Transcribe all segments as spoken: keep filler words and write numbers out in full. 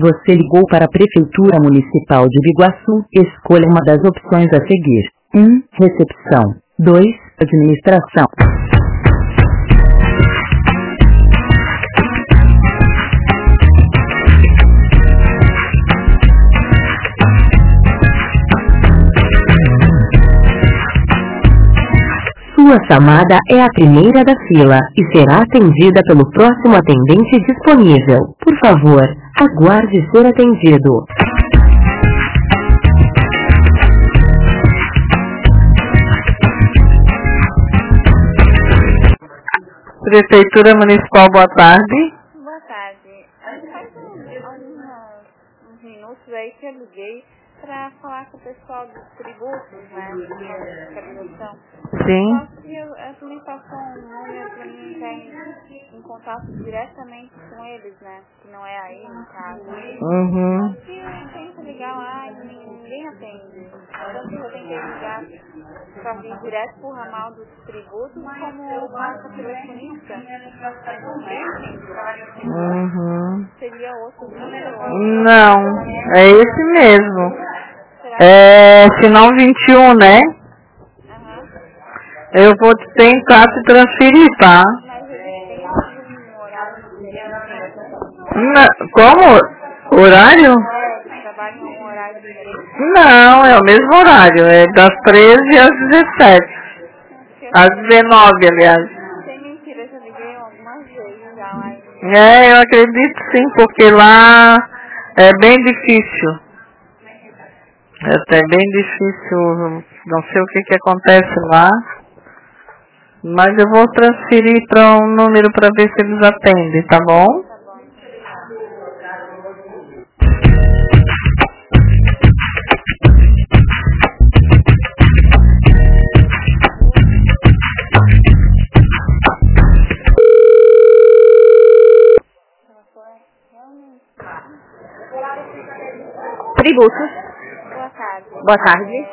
Você ligou para a Prefeitura Municipal de Biguaçu. Escolha uma das opções a seguir. um. Recepção. dois. Administração. Sua chamada é a primeira da fila e será atendida pelo próximo atendente disponível. Por favor, aguarde ser atendido. Prefeitura Municipal, boa tarde. Boa tarde. Faz uns, alguns, uns minutos aí que eu liguei para falar com o pessoal dos tributos, né, da fiscalização. Sim. Só que eu, eu também passou um número para mim entrar em, em contato diretamente com eles, né, que não é aí no caso. Uhum. Só que eu tento ligar lá e ninguém atende. Tanto que eu tentei ligar para vir direto pro ramal dos tributos, como marca telefonista. Mas ninguém atende. Uhum. Seria outro número? Não, é esse mesmo. Será que... É sinal vinte e um, né? Aham. Eu vou tentar te transferir, tá? Mas eles têm algum horário diferente? Na- como? Horário? É, eles trabalham em um horário diferente. Não, é o mesmo horário. É das treze às dezessete. Às dezenove, aliás. Sem mentira, eu já liguei algumas vezes já lá em... É, eu acredito sim, porque lá é bem difícil. É até bem difícil, não sei o que que acontece lá. Mas eu vou transferir para um número para ver se eles atendem, tá bom? Tá bom. Tributos. Boa tarde. Boa tarde.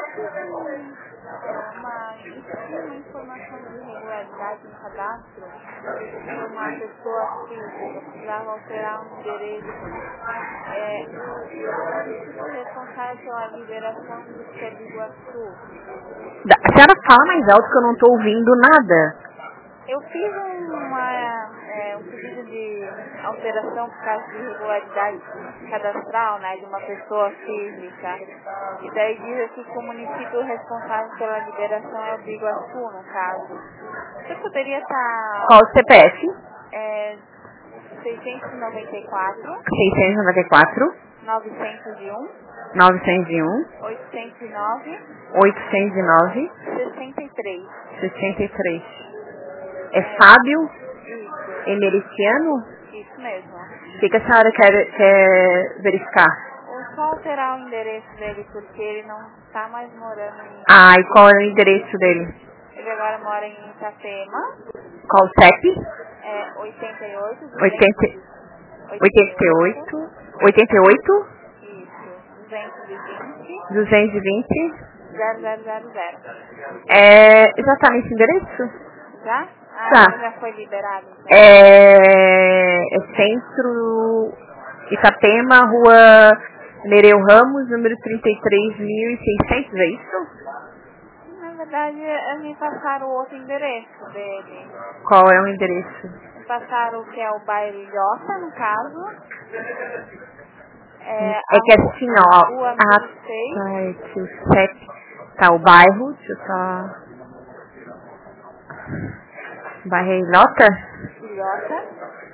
É uma, uma informação de irregularidade no cadastro de uma pessoa física. Precisava alterar um endereço. É, o responsável pela liberação do C E D Iguaçu. Da- A senhora fala mais alto que eu não estou ouvindo nada. Eu fiz uma, é, um pedido de alteração por causa de irregularidade cadastral, né, de uma pessoa física. E daí diz aqui que o município responsável pela liberação é o de Iguaçu, no caso. Você poderia estar... Qual o C P F? É, seiscentos e noventa e quatro, seiscentos e noventa e quatro, novecentos e um, novecentos e um, oitocentos e nove, oitocentos e nove, sessenta e três. sessenta e três. É Fábio Isso, Emericiano? isso mesmo. O que, que a senhora quer, quer verificar? Ou só alterar o endereço dele, porque ele não está mais morando em... Ah, e qual é o endereço dele? Ele agora mora em Itapema, Qual o C E P? é oitenta e oito, oitenta, oitenta e oito, oitenta e oito, isso, duzentos e vinte, duzentos e vinte. zero zero zero zero. É, já tá nesse endereço? Já? Ah, Tá. já foi liberado, então. É, é Centro Itapema, Rua Nereu Ramos, número trinta e três mil e seiscentos, é isso? Na verdade, eles me passaram o outro endereço dele. Qual é o endereço? Me passaram o que é o bairro Ilhosa, no caso. É, É que a assim, ó, Rua a mil e seis, site, o C E P, tá o bairro, deixa eu só... Bairro é Ilhota? Ilhosa.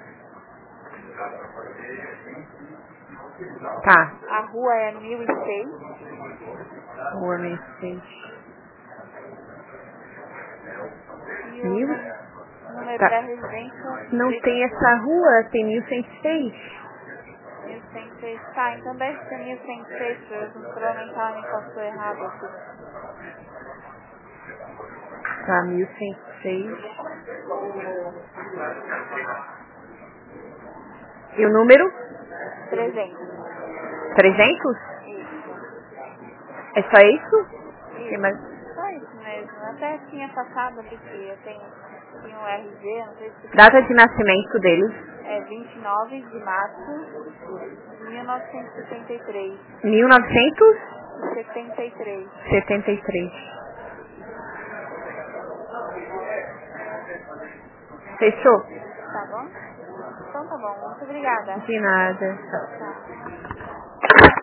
Tá. A rua é mil e seis. Rua mil e seis. E o Mil? nú- número Tá. da residência... Não tem essa rua, tem mil cento e seis. mil cento e seis. Tá, então deve ser mil cento e seis, porque provavelmente ela me passou errado aqui. Tá, mil cento e seis. E o número? trezentos. trezentos? Isso. É só isso? Tem Isso. mais... Só isso mesmo. Até tinha passado aqui que eu tenho Tinha um R G, não sei se... Data de nascimento deles? É vinte e nove de março de mil novecentos e setenta e três. mil novecentos e setenta e três. e setenta e três. Fechou? Tá bom? Então tá bom. Muito obrigada. De nada. Tá.